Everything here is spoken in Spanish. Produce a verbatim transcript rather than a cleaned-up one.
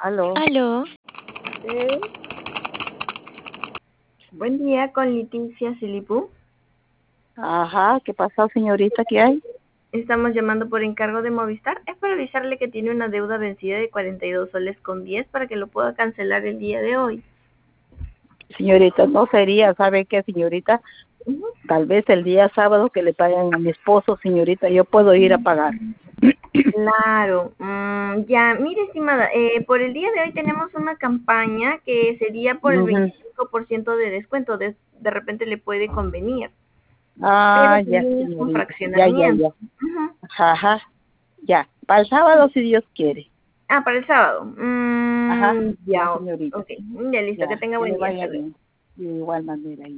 Aló. Aló. Sí. Buen día, con Leticia Silipú. Ajá, ¿qué pasó, señorita? ¿Qué hay? Estamos llamando por encargo de Movistar. Es para avisarle que tiene una deuda vencida de cuarenta y dos soles con diez para que lo pueda cancelar el día de hoy. Señorita, no sería, ¿sabe qué, señorita? Ujú. Tal vez el día sábado que le paguen a mi esposo, señorita, yo puedo ir a pagar. Claro, mm, ya, mire, estimada, eh, por el día de hoy tenemos una campaña que sería por el Ujú. veinticinco por ciento de descuento, de, de repente le puede convenir, pero Ah, ya, también es un señorita. Ya, ya, fraccionamiento. ya. Ujú. Ajá, ajá. Ya. Para el sábado, si Dios quiere. Ah, para el sábado. Ajá. Mm, Ya, ya, señorita. ok, ya listo, que Ya, tenga que buen le día, hasta vaya luego. bien. De igual manera.